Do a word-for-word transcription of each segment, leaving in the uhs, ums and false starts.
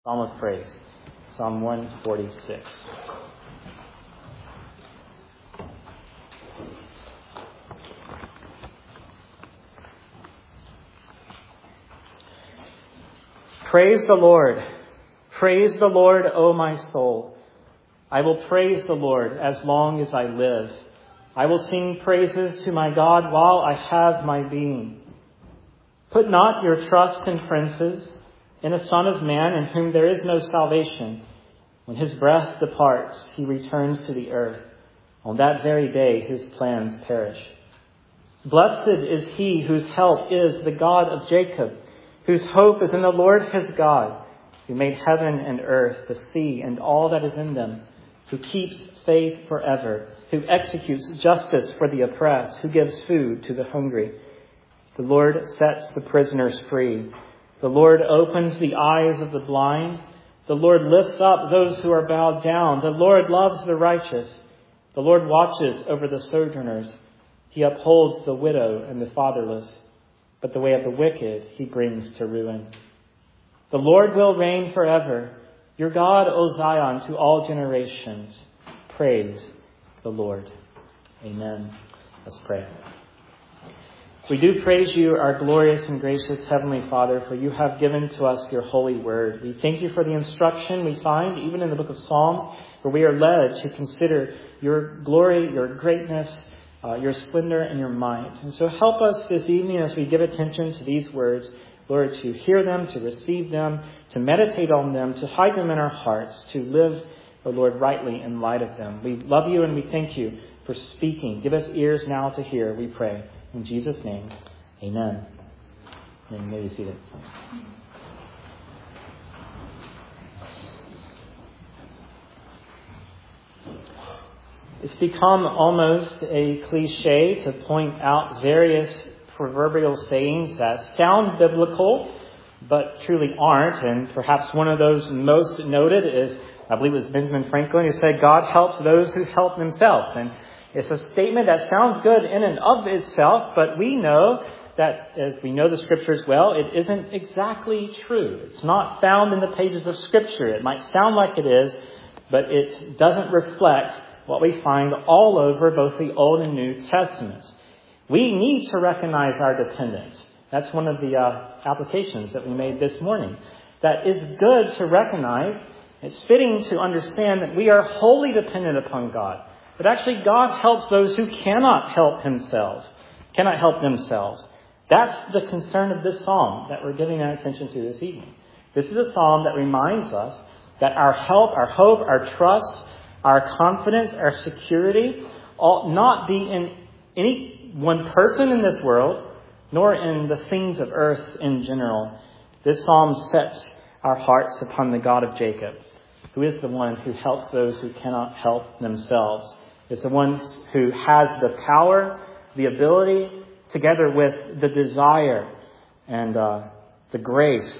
Psalm of Praise, Psalm one forty-six. Praise the Lord. Praise the Lord, O my soul. I will praise the Lord as long as I live. I will sing praises to my God while I have my being. Put not your trust in princes, in a son of man in whom there is no salvation. When his breath departs, he returns to the earth. On that very day, his plans perish. Blessed is he whose help is the God of Jacob, whose hope is in the Lord his God, who made heaven and earth, the sea, and all that is in them, who keeps faith forever, who executes justice for the oppressed, who gives food to the hungry. The Lord sets the prisoners free. The Lord opens the eyes of the blind. The Lord lifts up those who are bowed down. The Lord loves the righteous. The Lord watches over the sojourners. He upholds the widow and the fatherless. But the way of the wicked he brings to ruin. The Lord will reign forever. Your God, O Zion, to all generations. Praise the Lord. Amen. Let's pray. We do praise you, our glorious and gracious Heavenly Father, for you have given to us your holy word. We thank you for the instruction we find even in the book of Psalms, where we are led to consider your glory, your greatness, uh, your splendor, and your might. And so help us this evening as we give attention to these words, Lord, to hear them, to receive them, to meditate on them, to hide them in our hearts, to live, O Lord, rightly in light of them. We love you and we thank you for speaking. Give us ears now to hear, we pray. In Jesus' name, amen. And you may be seated. It's become almost a cliche to point out various proverbial sayings that sound biblical, but truly aren't. And perhaps one of those most noted is, I believe it was Benjamin Franklin, who said, God helps those who help themselves. And it's a statement that sounds good in and of itself, but we know that, as we know the Scriptures well, it isn't exactly true. It's not found in the pages of Scripture. It might sound like it is, but it doesn't reflect what we find all over both the Old and New Testaments. We need to recognize our dependence. That's one of the uh, applications that we made this morning. That is good to recognize. It's fitting to understand that we are wholly dependent upon God. But actually, God helps those who cannot help themselves, cannot help themselves. That's the concern of this psalm that we're giving our attention to this evening. This is a psalm that reminds us that our help, our hope, our trust, our confidence, our security ought not be in any one person in this world, nor in the things of earth in general. This psalm sets our hearts upon the God of Jacob, who is the one who helps those who cannot help themselves. It's the one who has the power, the ability, together with the desire and uh, the grace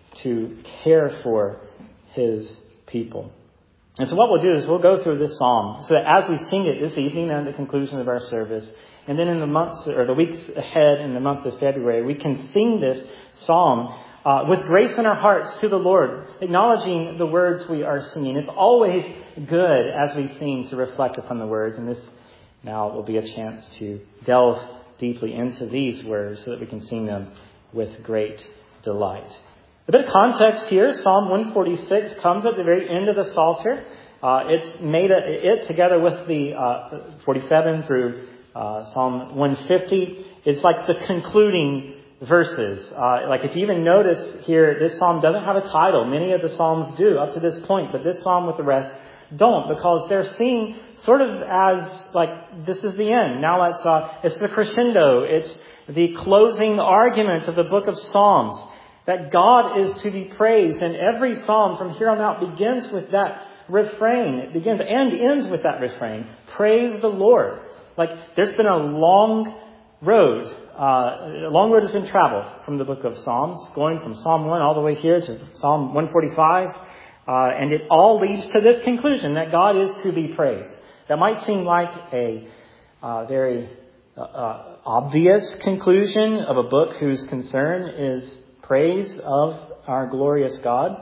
to care for his people. And so what we'll do is we'll go through this psalm so that as we sing it this evening and at the conclusion of our service, and then in the months or the weeks ahead in the month of February, we can sing this psalm Uh, with grace in our hearts to the Lord, acknowledging the words we are singing. It's always good as we sing to reflect upon the words, and this now will be a chance to delve deeply into these words so that we can sing them with great delight. A bit of context here. Psalm one forty-six comes at the very end of the Psalter. Uh, it's made a, it together with the uh, forty-seven through uh, Psalm one fifty. It's like the concluding verses. Uh, like if you even notice here, this psalm doesn't have a title. Many of the psalms do up to this point, but this psalm with the rest don't, because they're seen sort of as like, this is the end. Now let's, uh, it's the crescendo. It's the closing argument of the book of Psalms, that God is to be praised. And every psalm from here on out begins with that refrain. It begins and ends with that refrain. Praise the Lord. Like there's been a long road Uh, a long road has been traveled from the book of Psalms, going from Psalm one all the way here to Psalm one forty-five. Uh, and it all leads to this conclusion that God is to be praised. That might seem like a uh, very uh, uh, obvious conclusion of a book whose concern is praise of our glorious God.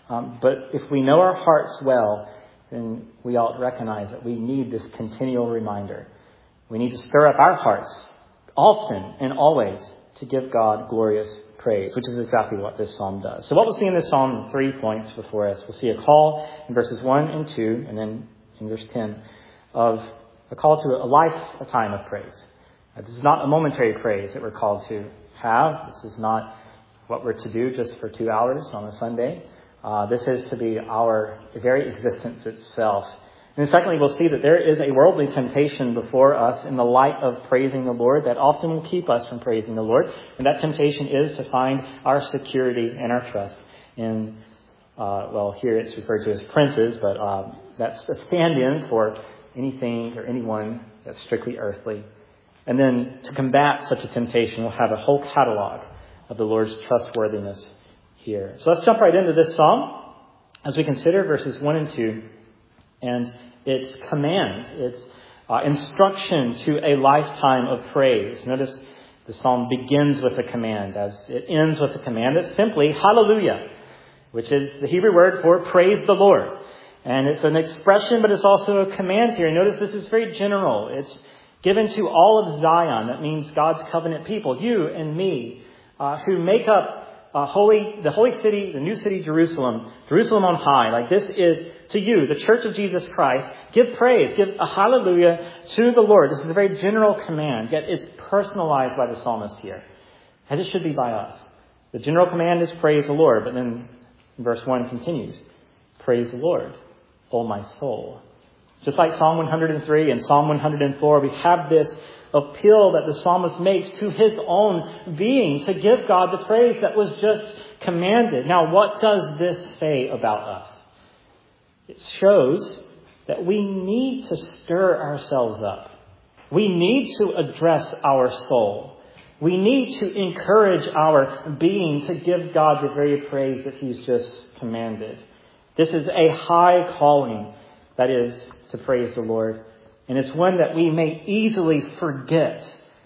Um, but if we know our hearts well, then we ought to recognize that we need this continual reminder. We need to stir up our hearts often and always to give God glorious praise, which is exactly what this psalm does. So what we'll see in this psalm, three points before us. We'll see a call in verses one and two, and then in verse ten, of a call to a lifetime of praise. Now, this is not a momentary praise that we're called to have. This is not what we're to do just for two hours on a Sunday. Uh, this is to be our very existence itself. And secondly, we'll see that there is a worldly temptation before us in the light of praising the Lord that often will keep us from praising the Lord. And that temptation is to find our security and our trust in, uh, well, here it's referred to as princes, but uh, that's a stand-in for anything or anyone that's strictly earthly. And then to combat such a temptation, we'll have a whole catalog of the Lord's trustworthiness here. So let's jump right into this psalm as we consider verses one and two and its command, its uh, instruction to a lifetime of praise. Notice the psalm begins with a command as it ends with a command. It's simply hallelujah, which is the Hebrew word for praise the Lord. And it's an expression, but it's also a command here. Notice this is very general. It's given to all of Zion. That means God's covenant people, you and me, uh, who make up Uh, holy, the holy city, the new city, Jerusalem, Jerusalem on high. Like this is to you, the church of Jesus Christ. Give praise, give a hallelujah to the Lord. This is a very general command, yet it's personalized by the psalmist here, as it should be by us. The general command is praise the Lord, but then verse one continues, praise the Lord, O my soul. Just like Psalm one hundred three and Psalm one hundred four, we have this appeal that the psalmist makes to his own being to give God the praise that was just commanded. Now, what does this say about us? It shows that we need to stir ourselves up. We need to address our soul. We need to encourage our being to give God the very praise that he's just commanded. This is a high calling, that is, to praise the Lord. And it's one that we may easily forget,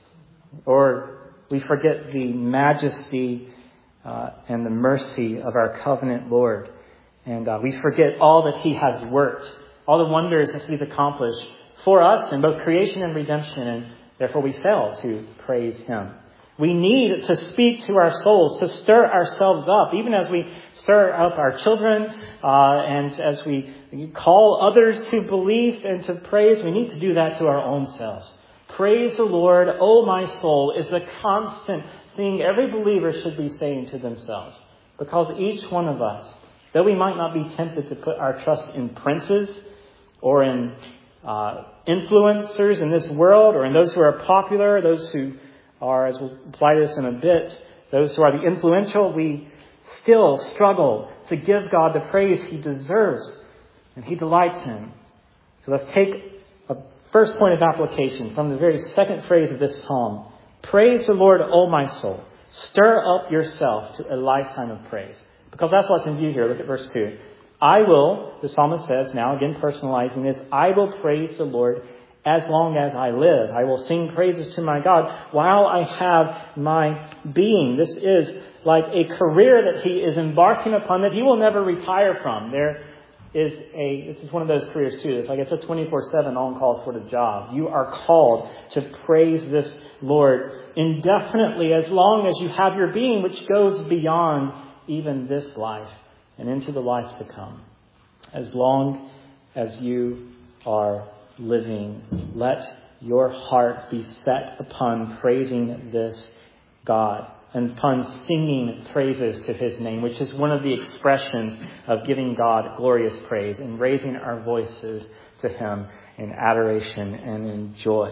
or we forget the majesty uh, and the mercy of our covenant Lord. And uh, we forget all that he has worked, all the wonders that he's accomplished for us in both creation and redemption, and therefore we fail to praise him. We need to speak to our souls, to stir ourselves up, even as we stir up our children, uh, and as we call others to belief and to praise. We need to do that to our own selves. Praise the Lord, O my soul, is a constant thing every believer should be saying to themselves. Because each one of us, though we might not be tempted to put our trust in princes or in uh, influencers in this world, or in those who are popular, those who are, as we'll apply this in a bit, those who are the influential, we still struggle to give God the praise he deserves and he delights in. So let's take a first point of application from the very second phrase of this psalm. Praise the Lord, O my soul. Stir up yourself to a lifetime of praise. Because that's what's in view here. Look at verse two. I will, the psalmist says, now again personalizing this, I will praise the Lord as long as I live. I will sing praises to my God while I have my being. This is like a career that he is embarking upon that he will never retire from. There is a, this is one of those careers too. It's like it's a twenty-four seven on-call sort of job. You are called to praise this Lord indefinitely as long as you have your being, which goes beyond even this life and into the life to come. As long as you are living, let your heart be set upon praising this God and upon singing praises to his name, which is one of the expressions of giving God glorious praise and raising our voices to him in adoration and in joy.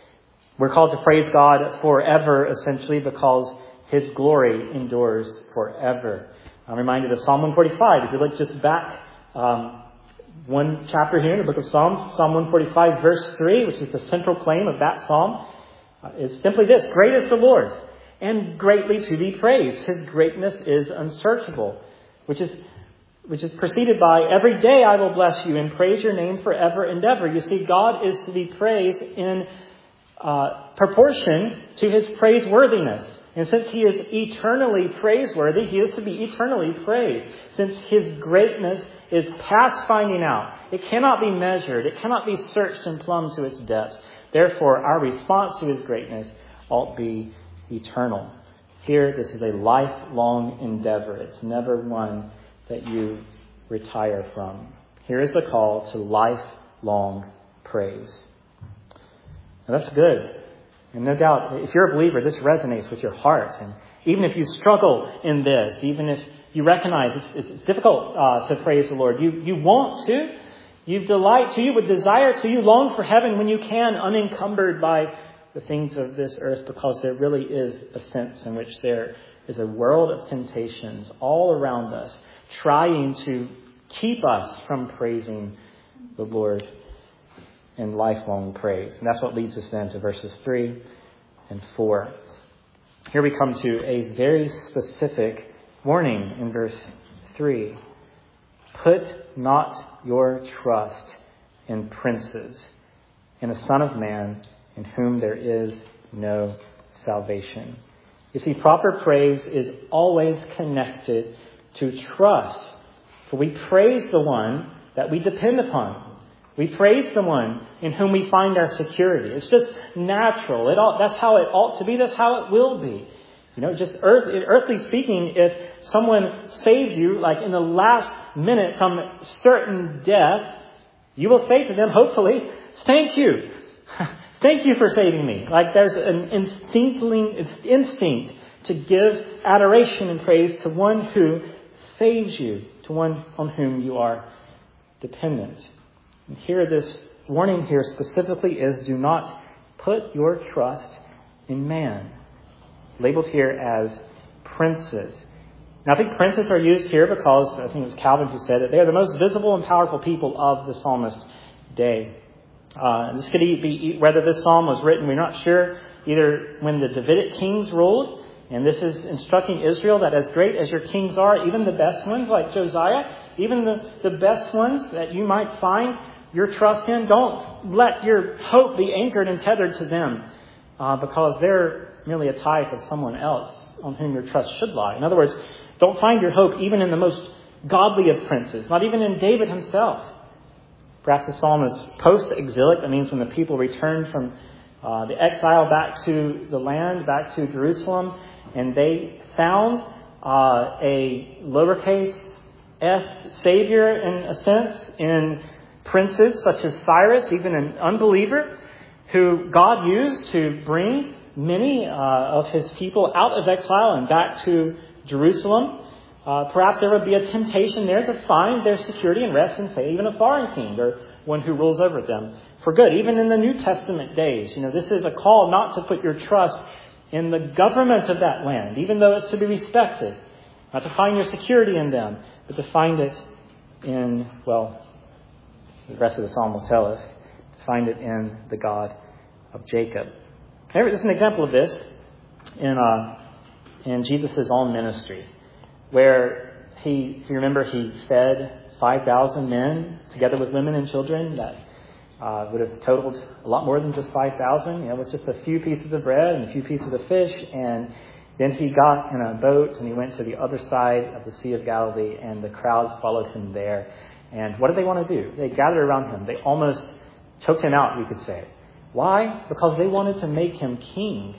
We're called to praise God forever, essentially, because his glory endures forever. I'm reminded of Psalm one forty-five. If you look just back um, one chapter here in the book of Psalms, Psalm one forty-five, verse three, which is the central claim of that psalm, uh, is simply this: great is the Lord, and greatly to be praised. His greatness is unsearchable, which is which is preceded by, every day I will bless you and praise your name forever and ever. You see, God is to be praised in uh, proportion to his praiseworthiness. And since he is eternally praiseworthy, he is to be eternally praised. Since his greatness is past finding out. It cannot be measured. It cannot be searched and plumbed to its depths. Therefore, our response to his greatness ought be eternal. Here, this is a lifelong endeavor. It's never one that you retire from. Here is the call to lifelong praise. Now, that's good. And no doubt, if you're a believer, this resonates with your heart. And even if you struggle in this, even if you recognize it's, it's difficult uh, to praise the Lord, you, you want to, you delight to, you would desire to, you long for heaven when you can, unencumbered by the things of this earth, because there really is a sense in which there is a world of temptations all around us, trying to keep us from praising the Lord in lifelong praise. And that's what leads us then to verses three and four. Here we come to a very specific warning in verse three. Put not your trust in princes, in a son of man in whom there is no salvation. You see, proper praise is always connected to trust. For we praise the one that we depend upon. We praise the one in whom we find our security. It's just natural. It all, that's how it ought to be. That's how it will be. You know, just earth, earthly speaking, if someone saves you, like in the last minute from certain death, you will say to them, hopefully, thank you. Thank you for saving me. Like there's an instinctly, instinct to give adoration and praise to one who saves you, to one on whom you are dependent. And here, this warning here specifically is, do not put your trust in man. Labeled here as princes. Now, I think princes are used here because, I think it was Calvin who said it, they are the most visible and powerful people of the psalmist's day. Uh, this could be, whether this psalm was written, we're not sure, either when the Davidic kings ruled, and this is instructing Israel that as great as your kings are, even the best ones like Josiah, even the, the best ones that you might find your trust in, don't let your hope be anchored and tethered to them, uh, because they're merely a type of someone else on whom your trust should lie. In other words, don't find your hope even in the most godly of princes, not even in David himself. Perhaps the psalm is post-exilic. That means when the people returned from uh, the exile back to the land, back to Jerusalem, and they found uh, a lowercase s savior, in a sense, in princes such as Cyrus, even an unbeliever, who God used to bring many uh, of his people out of exile and back to Jerusalem. Uh, perhaps there would be a temptation there to find their security and rest in, say, even a foreign king or one who rules over them for good. Even in the New Testament days, you know, this is a call not to put your trust in the government of that land, even though it's to be respected. Not to find your security in them, but to find it in, well, the rest of the psalm will tell us, to find it in the God of Jacob. There's an example of this in uh, in Jesus' own ministry, where he, if you remember, he fed five thousand men together with women and children. That uh, would have totaled a lot more than just five thousand. You know, it was just a few pieces of bread and a few pieces of fish. And then he got in a boat and he went to the other side of the Sea of Galilee, and the crowds followed him there. And what did they want to do? They gathered around him. They almost choked him out, we could say. Why? Because they wanted to make him king.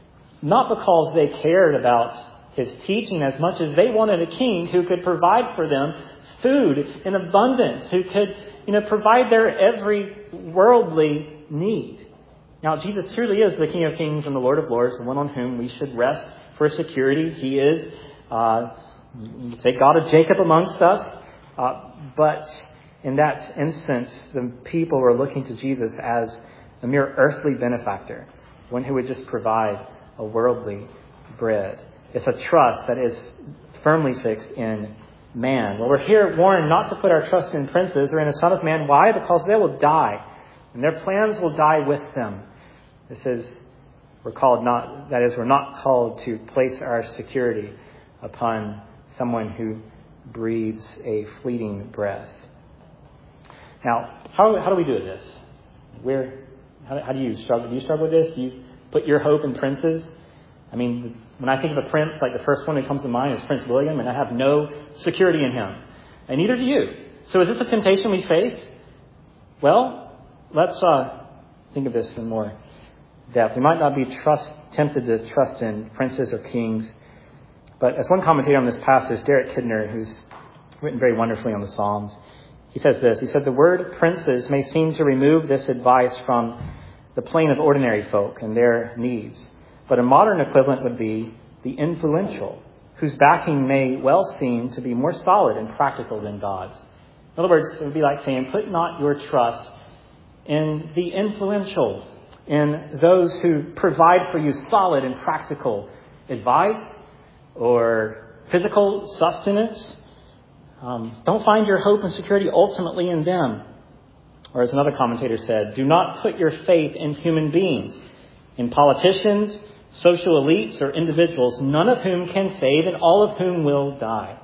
Not because they cared about his teaching as much as they wanted a king who could provide for them food in abundance, who could, you know, provide their every worldly need. Now, Jesus truly is the King of Kings and the Lord of Lords, the one on whom we should rest for security. He is, uh, you say, God of Jacob amongst us. Uh, but in that instance, the people were looking to Jesus as a mere earthly benefactor, one who would just provide a worldly bread. It's a trust that is firmly fixed in man. Well, we're here warned not to put our trust in princes or in a son of man. Why? Because they will die, and their plans will die with them. This is, we're called not, that is, we're not called to place our security upon someone who breathes a fleeting breath. Now, how how do we do this? We're How, how do you struggle? Do you struggle with this? Do you put your hope in princes? I mean, when I think of a prince, like the first one that comes to mind is Prince William, and I have no security in him. And neither do you. So is this a temptation we face? Well, let's uh, think of this in more depth. We might not be trust, tempted to trust in princes or kings. But as one commentator on this passage, Derek Kidner, who's written very wonderfully on the Psalms, he says this. He said, the word princes may seem to remove this advice from the plane of ordinary folk and their needs. But a modern equivalent would be the influential, whose backing may well seem to be more solid and practical than God's. In other words, it would be like saying, put not your trust in the influential, in those who provide for you solid and practical advice or physical sustenance. Um, don't find your hope and security ultimately in them. Or as another commentator said, do not put your faith in human beings, in politicians, social elites, or individuals, none of whom can save and all of whom will die.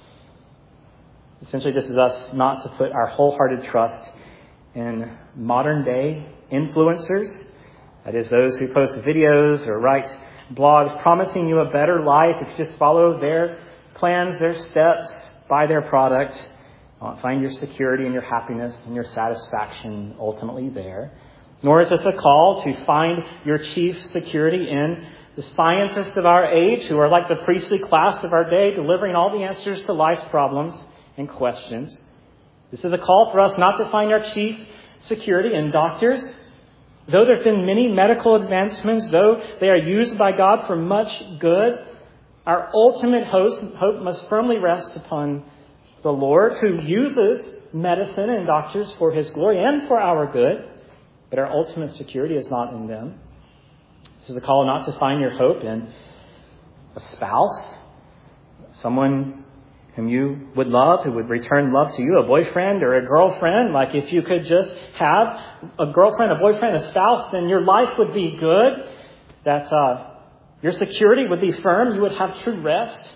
Essentially, this is us not to put our wholehearted trust in modern day influencers. That is, those who post videos or write blogs promising you a better life if you just follow their plans, their steps, buy their product. Find your security and your happiness and your satisfaction ultimately there. Nor is this a call to find your chief security in the scientists of our age who are like the priestly class of our day, delivering all the answers to life's problems and questions. This is a call for us not to find our chief security in doctors. Though there have been many medical advancements, though they are used by God for much good, our ultimate hope must firmly rest upon the Lord, who uses medicine and doctors for his glory and for our good. But our ultimate security is not in them. This is a call not to find your hope in a spouse, someone whom you would love, who would return love to you, a boyfriend or a girlfriend. Like if you could just have a girlfriend, a boyfriend, a spouse, then your life would be good. That uh, your security would be firm. You would have true rest.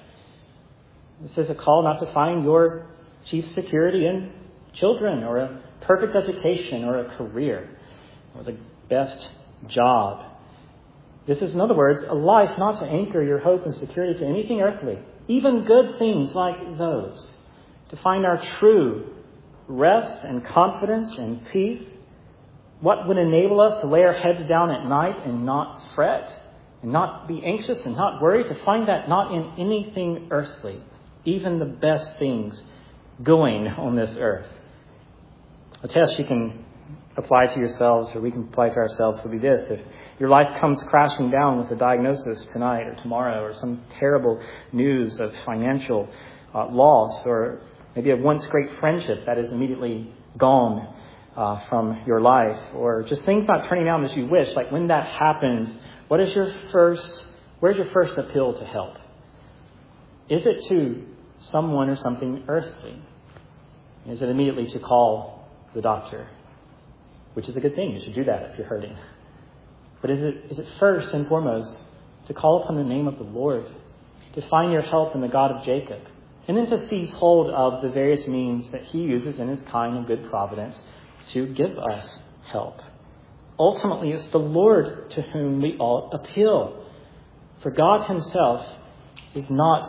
This is a call not to find your chief security in children or a perfect education or a career or the best job. This is, in other words, a life not to anchor your hope and security to anything earthly, even good things like those, to find our true rest and confidence and peace. What would enable us to lay our heads down at night and not fret and not be anxious and not worry, to find that not in anything earthly, even the best things going on this earth. A test you can apply to yourselves, or we can apply to ourselves, would be this. If your life comes crashing down with a diagnosis tonight or tomorrow, or some terrible news of financial uh, loss, or maybe a once great friendship that is immediately gone uh, from your life, or just things not turning out as you wish, like when that happens, what is your first, where's your first appeal to help? Is it to someone or something earthly? Is it immediately to call the doctor? Which is a good thing. You should do that if you're hurting. But is it is it first and foremost to call upon the name of the Lord, to find your help in the God of Jacob, and then to seize hold of the various means that he uses in his kind and good providence to give us help. Ultimately, it's the Lord to whom we all appeal. For God himself is not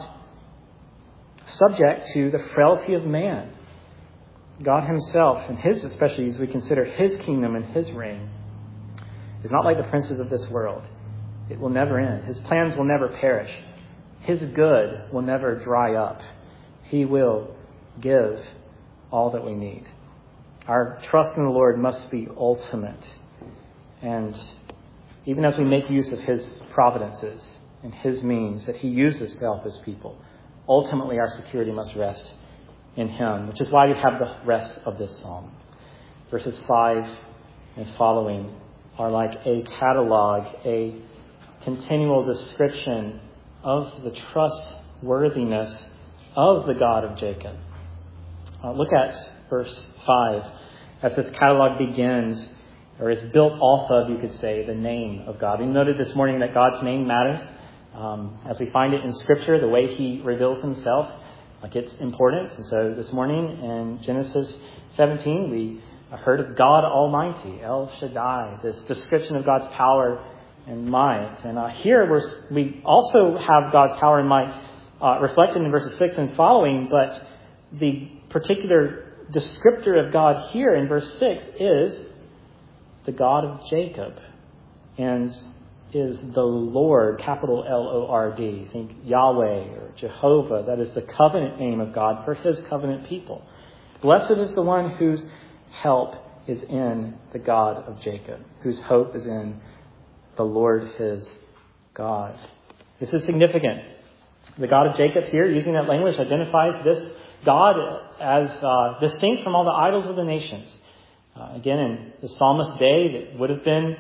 subject to the frailty of man. God himself, and his, especially as we consider his kingdom and his reign, is not like the princes of this world. It will never end. His plans will never perish. His good will never dry up. He will give all that we need. Our trust in the Lord must be ultimate. And even as we make use of his providences and his means that he uses to help his people, ultimately our security must rest in him, which is why we have the rest of this psalm. Verses five and following are like a catalog, a continual description of the trustworthiness of the God of Jacob. Uh, look at verse five as this catalog begins, or is built off of, you could say, the name of God. We noted this morning that God's name matters. Um, as we find it in Scripture, the way he reveals himself, like it's important. And so this morning in Genesis seventeen, we heard of God Almighty, El Shaddai, this description of God's power and might. And uh, here we're, we also have God's power and might uh, reflected in verses six and following, but the particular descriptor of God here in verse six is the God of Jacob, and is the Lord, capital L O R D. Think Yahweh or Jehovah. That is the covenant name of God for his covenant people. Blessed is the one whose help is in the God of Jacob, whose hope is in the Lord his God. This is significant. The God of Jacob here, using that language, identifies this God as uh, distinct from all the idols of the nations. Uh, again, in the psalmist's day, that would have been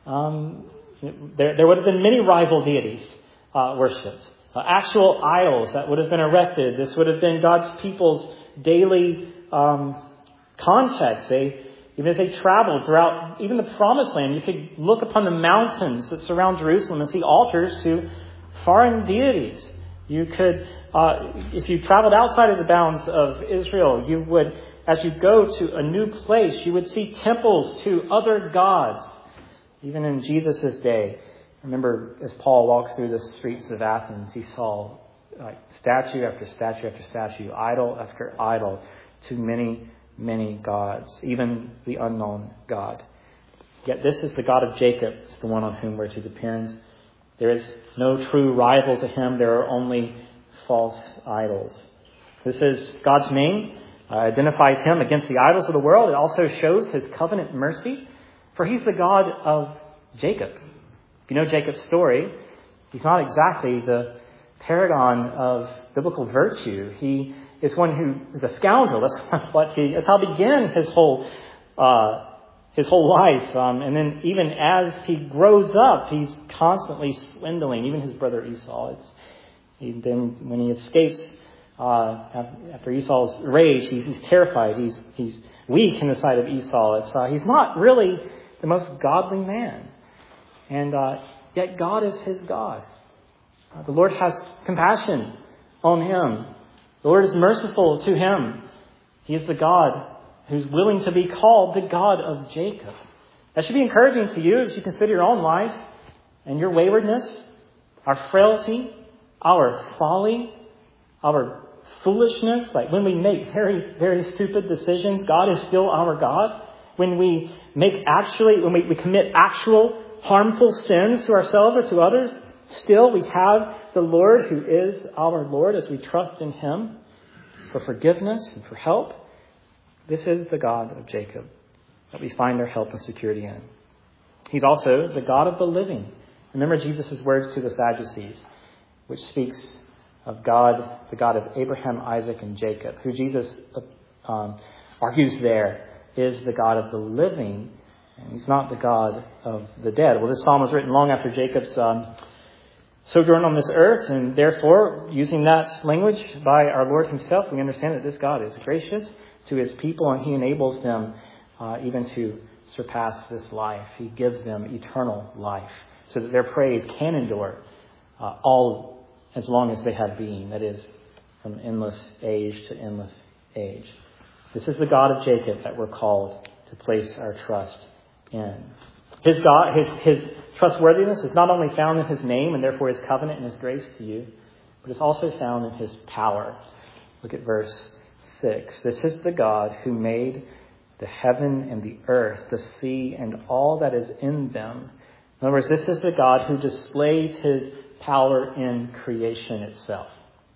um, there. There would have been many rival deities uh, worshipped, uh, actual idols that would have been erected. This would have been God's people's daily um, context. They, even as they traveled throughout even the Promised Land, you could look upon the mountains that surround Jerusalem and see altars to foreign deities. You could, uh, if you traveled outside of the bounds of Israel, you would, as you go to a new place, you would see temples to other gods. Even in Jesus' day, remember as Paul walked through the streets of Athens, he saw like statue after statue after statue, idol after idol, to many, many gods, even the unknown God. Yet this is the God of Jacob, it's the one on whom we're to depend. There is no true rival to him. There are only false idols. This is God's name, uh, identifies him against the idols of the world. It also shows his covenant mercy, for he's the God of Jacob. If you know Jacob's story, he's not exactly the paragon of biblical virtue. He is one who is a scoundrel. That's what he. That's how he began his whole uh, his whole life. Um, and then even as he grows up, he's constantly swindling. Even his brother Esau. It's he, then when he escapes uh, after Esau's rage, he, he's terrified. He's he's weak in the sight of Esau. It's uh, he's not really the most godly man, and uh, yet God is his God. Uh, the Lord has compassion on him. The Lord is merciful to him. He is the God who's willing to be called the God of Jacob. That should be encouraging to you as you consider your own life and your waywardness, our frailty, our folly, our foolishness. Like when we make very, very stupid decisions, God is still our God. When we make actually, when we, we commit actual harmful sins to ourselves or to others, still we have the Lord who is our Lord as we trust in him for forgiveness and for help. This is the God of Jacob that we find our help and security in. He's also the God of the living. Remember Jesus' words to the Sadducees, which speaks of God, the God of Abraham, Isaac, and Jacob, who Jesus um, argues there is the God of the living, and he's not the God of the dead. Well, this psalm was written long after Jacob's um, sojourn on this earth, and therefore, using that language by our Lord himself, we understand that this God is gracious to his people, and he enables them uh, even to surpass this life. He gives them eternal life so that their praise can endure uh, all as long as they have being, that is, from endless age to endless age. This is the God of Jacob that we're called to place our trust in. His God, his, his trustworthiness is not only found in his name and therefore his covenant and his grace to you, but it's also found in his power. Look at verse six. This is the God who made the heaven and the earth, the sea, and all that is in them. In other words, this is the God who displays his power in creation itself.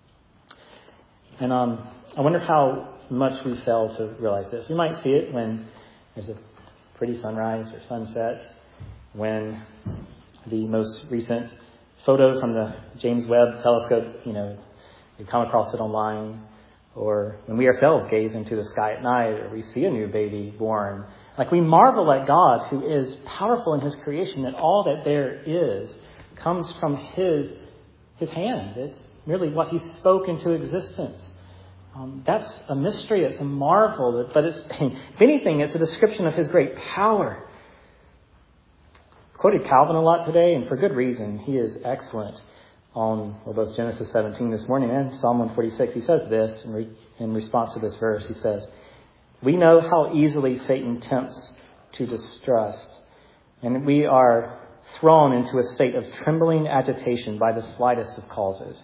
And um, I wonder how much we fail to realize this. We might see it when there's a pretty sunrise or sunset, when the most recent photo from the James Webb telescope, you know, you come across it online, or when we ourselves gaze into the sky at night, or we see a new baby born. Like we marvel at God who is powerful in his creation, that all that there is comes from his his hand. It's merely what he spoke into existence. Um, that's a mystery. It's a marvel. But it's, if anything, it's a description of his great power. I quoted Calvin a lot today, and for good reason. He is excellent on well, both Genesis seventeen this morning and Psalm one forty-six. He says this in, re, in response to this verse. He says, "We know how easily Satan tempts to distrust, and we are thrown into a state of trembling agitation by the slightest of causes.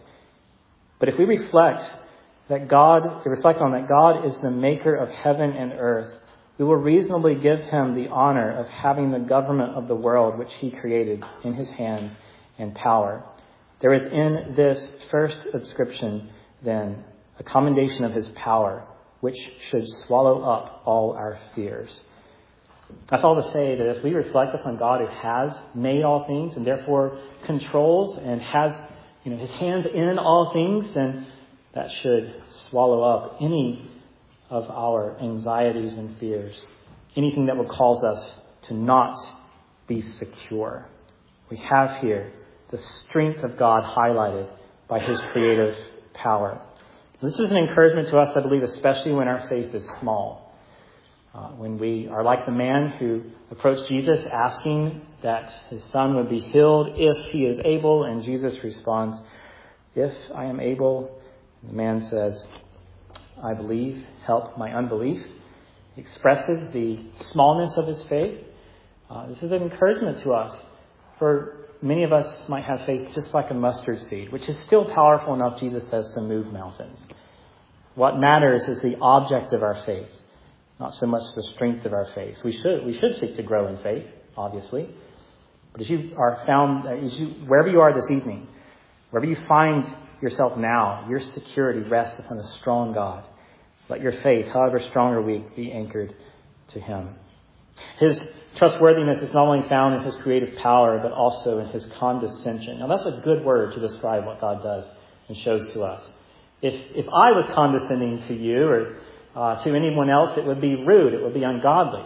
But if we reflect that God, reflect on that God is the maker of heaven and earth, we will reasonably give him the honor of having the government of the world which he created in his hands and power. There is in this first inscription, then, a commendation of his power, which should swallow up all our fears. That's all to say that as we reflect upon God who has made all things and therefore controls and has, you know, his hand in all things, then that should swallow up any of our anxieties and fears, anything that will cause us to not be secure. We have here the strength of God highlighted by his creative power. This is an encouragement to us, I believe, especially when our faith is small. Uh, when we are like the man who approached Jesus asking that his son would be healed if he is able, and Jesus responds, "If I am able," the man says, "I believe, help my unbelief." He expresses the smallness of his faith. Uh, this is an encouragement to us. For many of us might have faith just like a mustard seed, which is still powerful enough, Jesus says, to move mountains. What matters is the object of our faith, not so much the strength of our faith. We should we should seek to grow in faith, obviously. But as you are found, as you, wherever you are this evening, wherever you find yourself now, your security rests upon a strong God. Let your faith, however strong or weak, be anchored to him. His trustworthiness is not only found in his creative power, but also in his condescension. Now, that's a good word to describe what God does and shows to us. If if I was condescending to you or uh, to anyone else, it would be rude. It would be ungodly.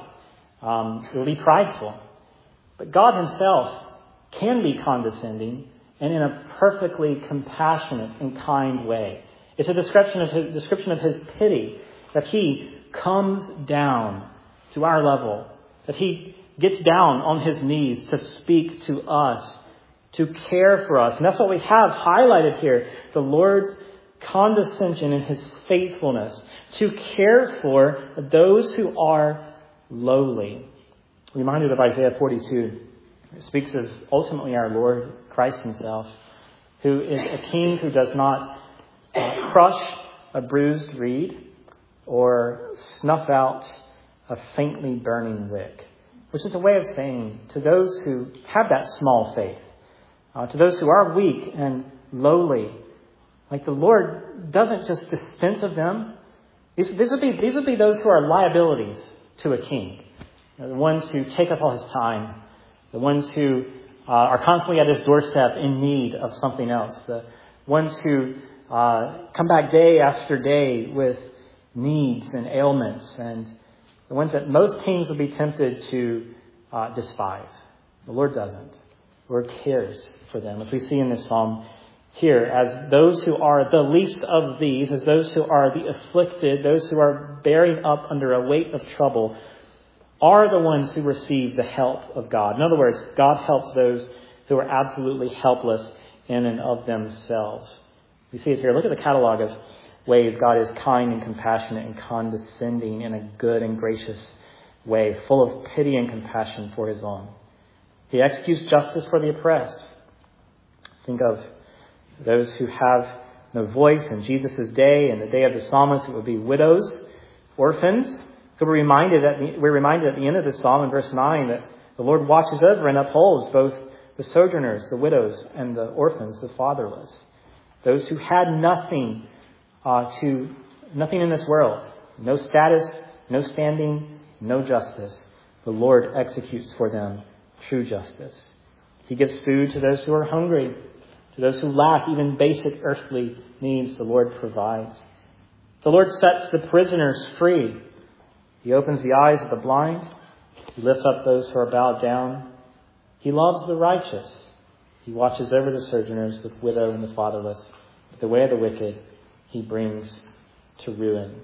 Um, it would be prideful. But God himself can be condescending and in a perfectly compassionate and kind way. It's a description of his, description of his pity, that he comes down to our level, that he gets down on his knees to speak to us, to care for us. And that's what we have highlighted here. The Lord's condescension and his faithfulness to care for those who are lowly. Reminded of Isaiah forty-two. It speaks of ultimately our Lord Christ himself, who is a king who does not uh, crush a bruised reed or snuff out a faintly burning wick, which is a way of saying to those who have that small faith, uh, to those who are weak and lowly, like the Lord doesn't just dispense of them. These, these, would be, these would be those who are liabilities to a king. You know, the ones who take up all his time, the ones who uh, are constantly at his doorstep in need of something else, the ones who uh, come back day after day with needs and ailments, and the ones that most kings would be tempted to uh, despise. The Lord doesn't. The Lord cares for them, as we see in this psalm here, as those who are the least of these, as those who are the afflicted, those who are bearing up under a weight of trouble, are the ones who receive the help of God. In other words, God helps those who are absolutely helpless in and of themselves. We see it here. Look at the catalog of ways God is kind and compassionate and condescending in a good and gracious way, full of pity and compassion for his own. He executes justice for the oppressed. Think of those who have no voice in Jesus' day. In the day of the psalmist, it would be widows, orphans. So we're reminded at the, we're reminded at the end of the psalm in verse nine that the Lord watches over and upholds both the sojourners, the widows, and the orphans, the fatherless. Those who had nothing uh, to nothing in this world, no status, no standing, no justice. The Lord executes for them true justice. He gives food to those who are hungry. To those who lack even basic earthly needs, the Lord provides. The Lord sets the prisoners free. He opens the eyes of the blind. He lifts up those who are bowed down. He loves the righteous. He watches over the sojourners, the widow and the fatherless. But the way of the wicked he brings to ruin.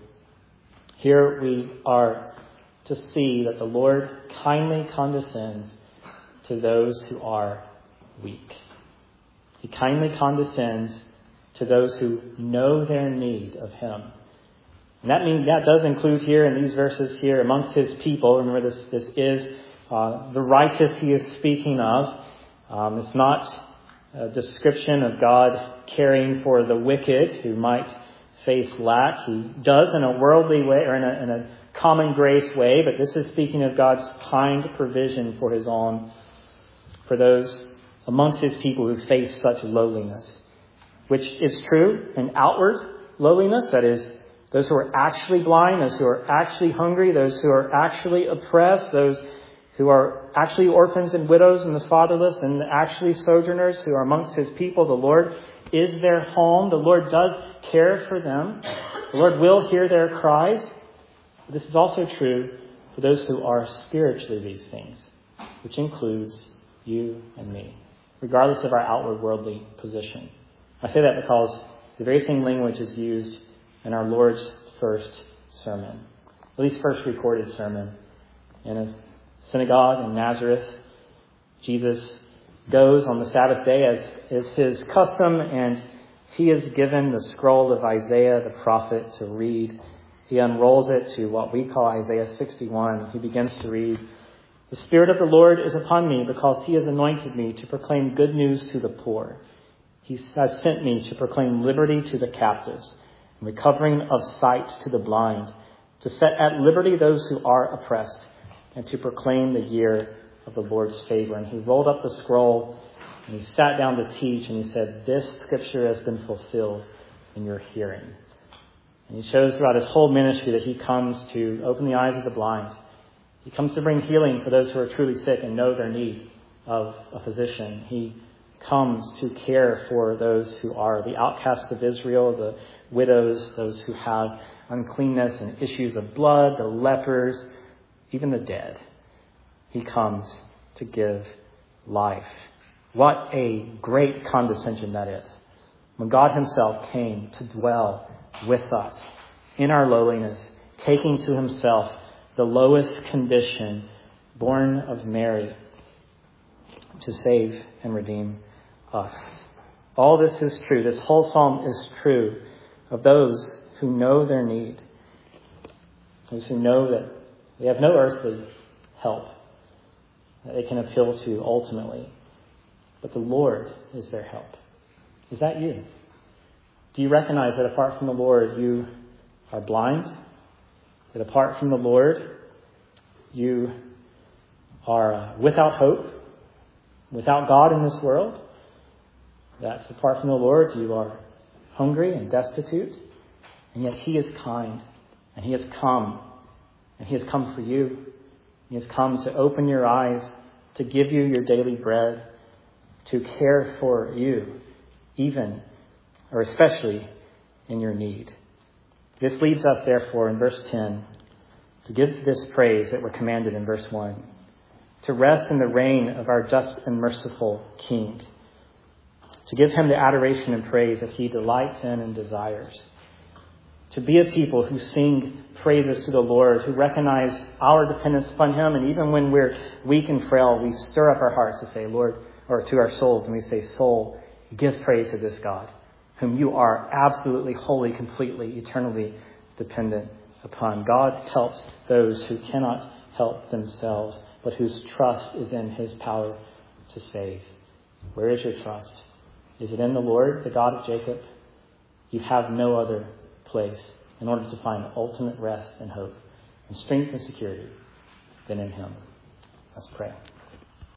Here we are to see that the Lord kindly condescends to those who are weak. He kindly condescends to those who know their need of him. And that means that does include here in these verses here amongst his people. Remember, this this is uh, the righteous he is speaking of. Um, it's not a description of God caring for the wicked who might face lack. He does in a worldly way, or in a, in a common grace way, but this is speaking of God's kind provision for his own, for those amongst his people who face such lowliness, which is true in outward lowliness, that is, those who are actually blind, those who are actually hungry, those who are actually oppressed, those who are actually orphans and widows and the fatherless, and actually sojourners who are amongst his people. The Lord is their home. The Lord does care for them. The Lord will hear their cries. But this is also true for those who are spiritually these things, which includes you and me, regardless of our outward worldly position. I say that because the very same language is used in our Lord's first sermon, at least first recorded sermon. In a synagogue in Nazareth, Jesus goes on the Sabbath day as is his custom, and he is given the scroll of Isaiah the prophet to read. He unrolls it to what we call Isaiah sixty-one. He begins to read, "The Spirit of the Lord is upon me, because he has anointed me to proclaim good news to the poor. He has sent me to proclaim liberty to the captives, and recovering of sight to the blind, to set at liberty those who are oppressed, and to proclaim the year of the Lord's favor." And he rolled up the scroll, and he sat down to teach, and he said, "This scripture has been fulfilled in your hearing." And he shows throughout his whole ministry that he comes to open the eyes of the blind. He comes to bring healing for those who are truly sick and know their need of a physician. He comes to care for those who are the outcasts of Israel, the widows, those who have uncleanness and issues of blood, the lepers, even the dead. He comes to give life. What a great condescension that is. When God himself came to dwell with us in our lowliness, taking to himself the lowest condition, born of Mary, to save and redeem us. All this is true. This whole psalm is true of those who know their need. Those who know that they have no earthly help that they can appeal to ultimately. But the Lord is their help. Is that you? Do you recognize that apart from the Lord, you are blind? That apart from the Lord, you are without hope, without God in this world? That apart from the Lord, you are hungry and destitute? And yet he is kind, and he has come, and he has come for you. He has come to open your eyes, to give you your daily bread, to care for you, even or especially in your need. This leads us, therefore, in verse ten, to give this praise that we're commanded in verse one, to rest in the reign of our just and merciful King, to give him the adoration and praise that he delights in and desires, to be a people who sing praises to the Lord, who recognize our dependence upon him, and even when we're weak and frail, we stir up our hearts to say, Lord, or to our souls, and we say, soul, give praise to this God, whom you are absolutely, wholly, completely, eternally dependent upon. God helps those who cannot help themselves, but whose trust is in his power to save. Where is your trust? Is it in the Lord, the God of Jacob? You have no other place in order to find ultimate rest and hope and strength and security than in him. Let's pray.